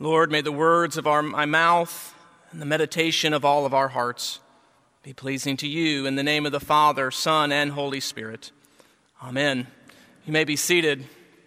Lord, may the words of my mouth and the meditation of all of our hearts be pleasing to you, in the name of the Father, Son, and Holy Spirit. Amen. You may be seated.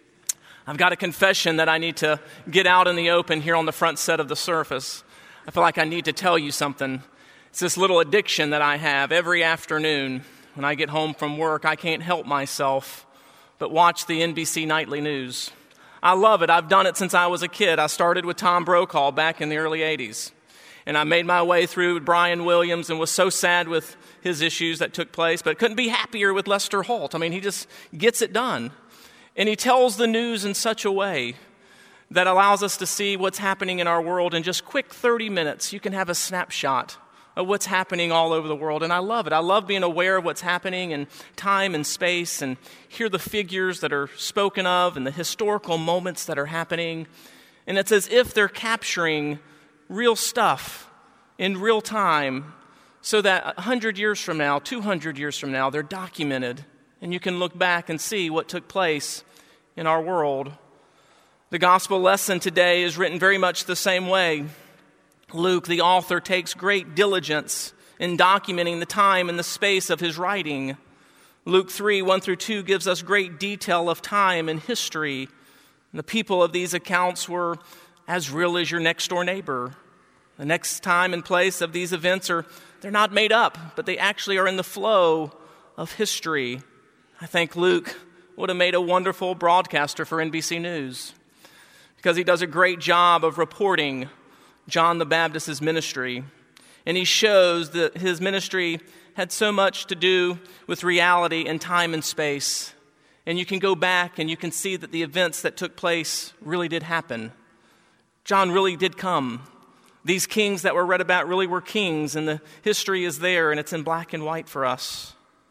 I've got a confession that I need to get out in the open here on the front set of the Surface. I feel like I need to tell you something. It's this little addiction that I have. Every afternoon when I get home from work, I can't help myself but watch the NBC Nightly News. I love it. I've done it since I was a kid. I started with Tom Brokaw back in the early 80s. And I made my way through Brian Williams and was so sad with his issues that took place, but couldn't be happier with Lester Holt. I mean, he just gets it done. And he tells the news in such a way that allows us to see what's happening in our world in just quick 30 minutes. You can have a snapshot of what's happening all over the world, and I love it. I love being aware of what's happening in time and space and hear the figures that are spoken of and the historical moments that are happening. And it's as if they're capturing real stuff in real time so that 100 years from now, 200 years from now, they're documented, and you can look back and see what took place in our world. The gospel lesson today is written very much the same way. Luke, the author, takes great diligence in documenting the time and the space of his writing. Luke 3, 1 through 2 gives us great detail of time and history. And the people of these accounts were as real as your next door neighbor. The next time and place of these events they're not made up, but they actually are in the flow of history. I think Luke would have made a wonderful broadcaster for NBC News because he does a great job of reporting John the Baptist's ministry. And he shows that his ministry had so much to do with reality and time and space. And you can go back and you can see that the events that took place really did happen. John really did come. These kings that were read about really were kings, and the history is there, and it's in black and white for us.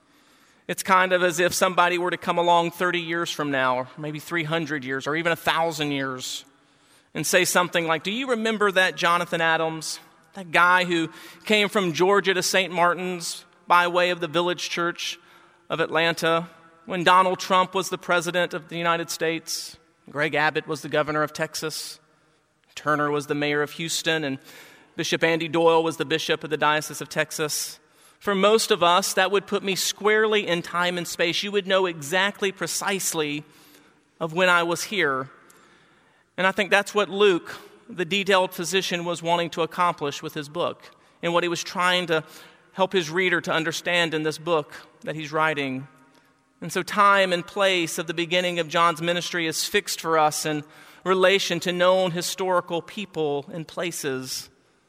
It's kind of as if somebody were to come along 30 years from now, or maybe 300 years, or even 1,000 years, and say something like, do you remember that Jonathan Adams, that guy who came from Georgia to St. Martin's by way of the Village Church of Atlanta, when Donald Trump was the president of the United States, Greg Abbott was the governor of Texas, Turner was the mayor of Houston, and Bishop Andy Doyle was the bishop of the Diocese of Texas. For most of us, that would put me squarely in time and space. You would know exactly, precisely of when I was here. And I think that's what Luke, the detailed physician, was wanting to accomplish with his book and what he was trying to help his reader to understand in this book that he's writing. And so time and place of the beginning of John's ministry is fixed for us in relation to known historical people and places.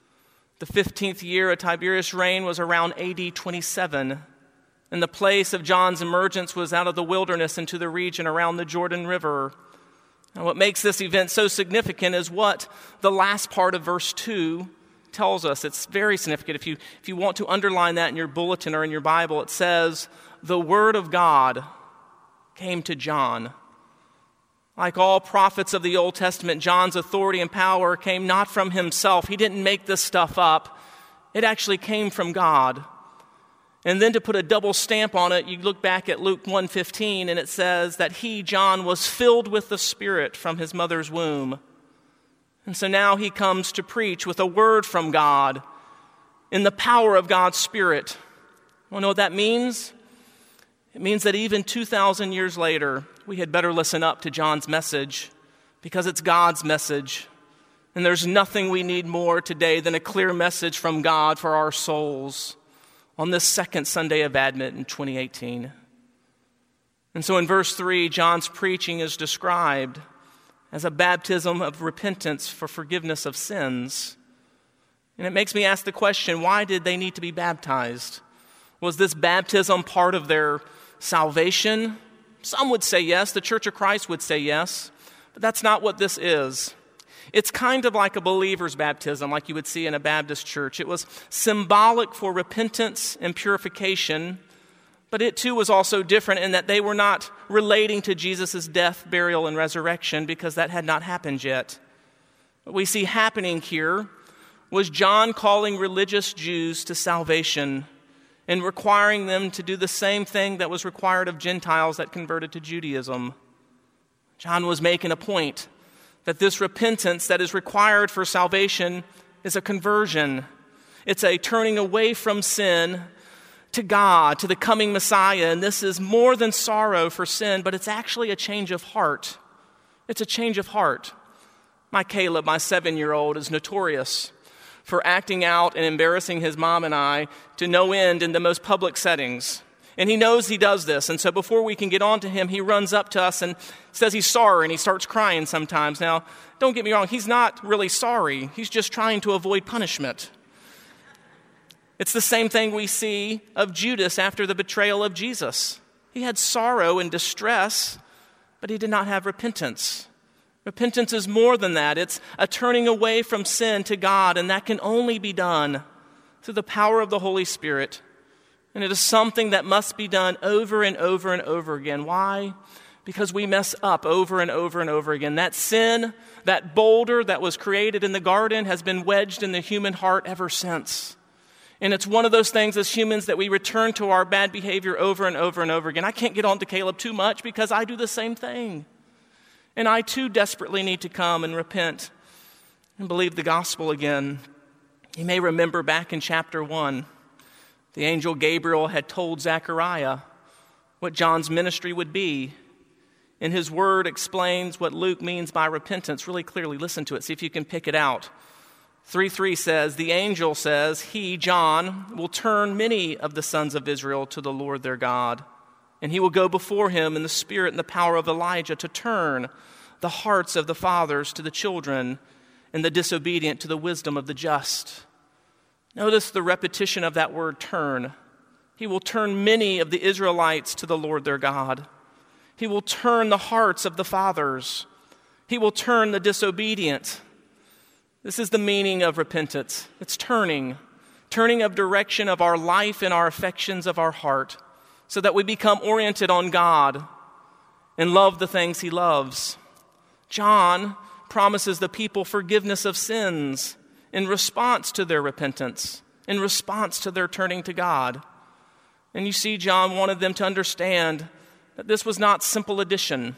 The 15th year of Tiberius' reign was around AD 27, and the place of John's emergence was out of the wilderness into the region around the Jordan River. And what makes this event so significant is what the last part of verse 2 tells us. It's very significant. If you want to underline that in your bulletin or in your Bible, it says, the word of God came to John. Like all prophets of the Old Testament, John's authority and power came not from himself. He didn't make this stuff up. It actually came from God. And then to put a double stamp on it, you look back at Luke 1:15, and it says that he, John, was filled with the Spirit from his mother's womb. And so now he comes to preach with a word from God in the power of God's Spirit. Want to know what that means? It means that even 2,000 years later, we had better listen up to John's message because it's God's message. And there's nothing we need more today than a clear message from God for our souls on this second Sunday of Advent in 2018. And so in verse 3, John's preaching is described as a baptism of repentance for forgiveness of sins. And it makes me ask the question, why did they need to be baptized? Was this baptism part of their salvation? Some would say yes. The Church of Christ would say yes. But that's not what this is. It's kind of like a believer's baptism, like you would see in a Baptist church. It was symbolic for repentance and purification, but it too was also different in that they were not relating to Jesus' death, burial, and resurrection because that had not happened yet. What we see happening here was John calling religious Jews to salvation and requiring them to do the same thing that was required of Gentiles that converted to Judaism. John was making a point that this repentance that is required for salvation is a conversion. It's a turning away from sin to God, to the coming Messiah. And this is more than sorrow for sin, but it's actually a change of heart. It's a change of heart. My Caleb, my 7-year-old, is notorious for acting out and embarrassing his mom and I to no end in the most public settings. And he knows he does this. And so before we can get on to him, he runs up to us and says he's sorry, and he starts crying sometimes. Now, don't get me wrong, he's not really sorry. He's just trying to avoid punishment. It's the same thing we see of Judas after the betrayal of Jesus. He had sorrow and distress, but he did not have repentance. Repentance is more than that. It's a turning away from sin to God, and that can only be done through the power of the Holy Spirit. And it is something that must be done over and over and over again. Why? Because we mess up over and over and over again. That sin, that boulder that was created in the garden, has been wedged in the human heart ever since. And it's one of those things as humans that we return to our bad behavior over and over and over again. I can't get on to Caleb too much because I do the same thing. And I too desperately need to come and repent and believe the gospel again. You may remember back in chapter 1, the angel Gabriel had told Zechariah what John's ministry would be. And his word explains what Luke means by repentance really clearly. Listen to it. See if you can pick it out. 3:3 says, the angel says, he, John, will turn many of the sons of Israel to the Lord their God. And he will go before him in the spirit and the power of Elijah to turn the hearts of the fathers to the children and the disobedient to the wisdom of the just. Notice the repetition of that word turn. He will turn many of the Israelites to the Lord their God. He will turn the hearts of the fathers. He will turn the disobedient. This is the meaning of repentance. It's turning of direction of our life and our affections of our heart, so that we become oriented on God and love the things he loves. John promises the people forgiveness of sins in response to their repentance, in response to their turning to God. And you see, John wanted them to understand that this was not simple addition.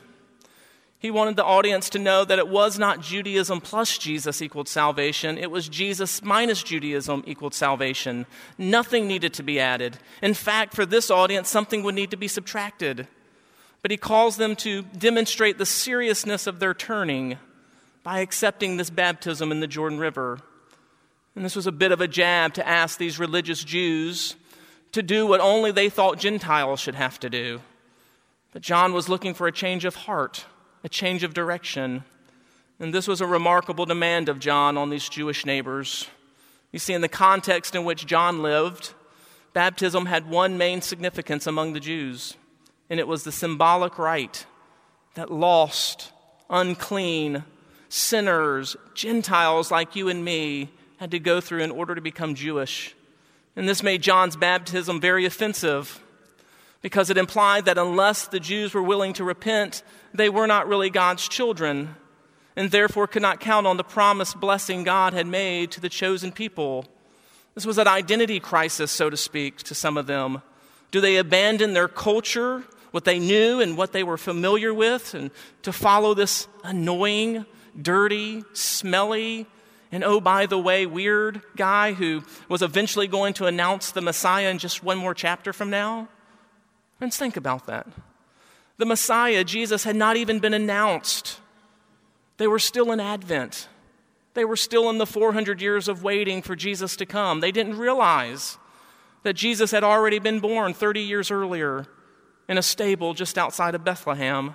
He wanted the audience to know that it was not Judaism plus Jesus equaled salvation. It was Jesus minus Judaism equaled salvation. Nothing needed to be added. In fact, for this audience, something would need to be subtracted. But he calls them to demonstrate the seriousness of their turning by accepting this baptism in the Jordan River. And this was a bit of a jab to ask these religious Jews to do what only they thought Gentiles should have to do. But John was looking for a change of heart, a change of direction. And this was a remarkable demand of John on these Jewish neighbors. You see, in the context in which John lived, baptism had one main significance among the Jews, and it was the symbolic rite that lost, unclean, sinners, Gentiles like you and me had to go through in order to become Jewish. And this made John's baptism very offensive, because it implied that unless the Jews were willing to repent, they were not really God's children, and therefore could not count on the promised blessing God had made to the chosen people. This was an identity crisis, so to speak, to some of them. Do they abandon their culture, what they knew and what they were familiar with, and to follow this annoying, dirty, smelly, and oh, by the way, weird guy who was eventually going to announce the Messiah in just one more chapter from now? Friends, think about that. The Messiah, Jesus, had not even been announced. They were still in Advent. They were still in the 400 years of waiting for Jesus to come. They didn't realize that Jesus had already been born 30 years earlier in a stable just outside of Bethlehem.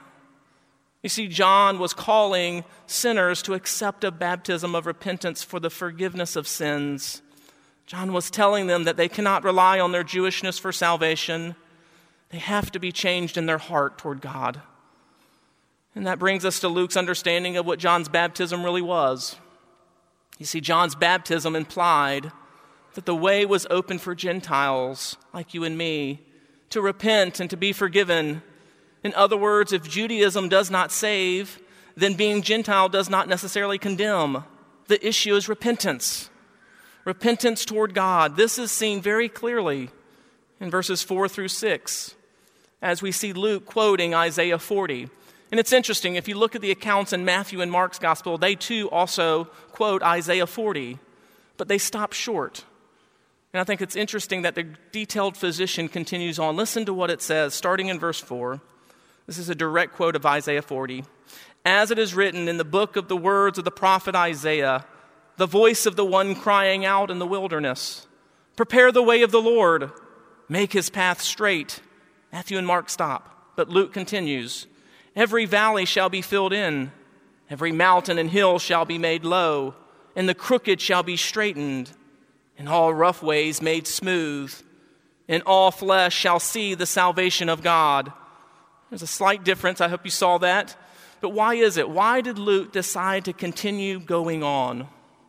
You see, John was calling sinners to accept a baptism of repentance for the forgiveness of sins. John was telling them that they cannot rely on their Jewishness for salvation. They have to be changed in their heart toward God. And that brings us to Luke's understanding of what John's baptism really was. You see, John's baptism implied that the way was open for Gentiles like you and me to repent and to be forgiven. In other words, if Judaism does not save, then being Gentile does not necessarily condemn. The issue is repentance. Repentance toward God. This is seen very clearly in verses 4 through 6, as we see Luke quoting Isaiah 40. And it's interesting, if you look at the accounts in Matthew and Mark's gospel, they too also quote Isaiah 40, but they stop short. And I think it's interesting that the detailed physician continues on. Listen to what it says, starting in verse 4. This is a direct quote of Isaiah 40. As it is written in the book of the words of the prophet Isaiah, the voice of the one crying out in the wilderness, prepare the way of the Lord, make his path straight. Matthew and Mark stop, but Luke continues. Every valley shall be filled in, every mountain and hill shall be made low, and the crooked shall be straightened, and all rough ways made smooth, and all flesh shall see the salvation of God. There's a slight difference. I hope you saw that. But why is it? Why did Luke decide to continue going on?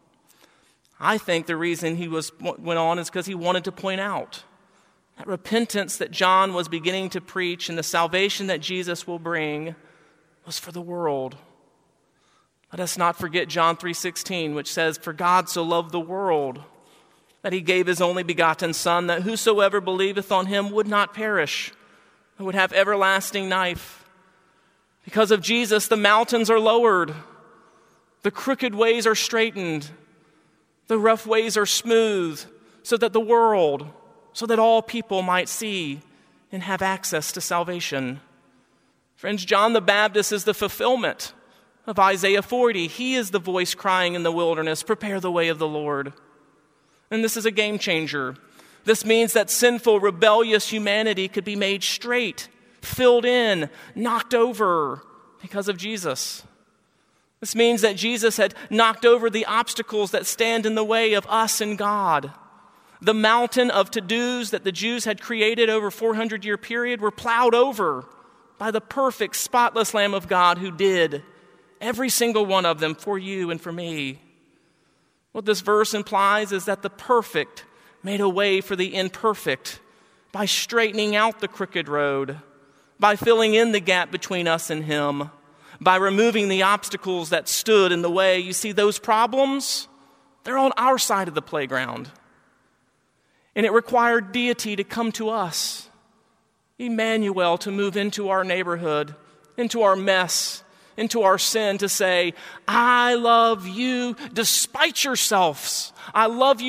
I think the reason he went on is because he wanted to point out that repentance that John was beginning to preach and the salvation that Jesus will bring was for the world. Let us not forget John 3:16, which says, "For God so loved the world that he gave his only begotten Son, that whosoever believeth on him would not perish, but would have everlasting life." Because of Jesus, the mountains are lowered, the crooked ways are straightened, the rough ways are smooth, so that the world, so that all people might see and have access to salvation. Friends, John the Baptist is the fulfillment of Isaiah 40. He is the voice crying in the wilderness, prepare the way of the Lord. And this is a game changer. This means that sinful, rebellious humanity could be made straight, filled in, knocked over because of Jesus. This means that Jesus had knocked over the obstacles that stand in the way of us and God. The mountain of to-dos that the Jews had created over a 400-year period were plowed over by the perfect, spotless Lamb of God who did every single one of them for you and for me. What this verse implies is that the perfect made a way for the imperfect by straightening out the crooked road, by filling in the gap between us and him, by removing the obstacles that stood in the way. You see, those problems, they're on our side of the playground. And it required deity to come to us, Emmanuel to move into our neighborhood, into our mess, into our sin, to say, I love you despite yourselves. I love you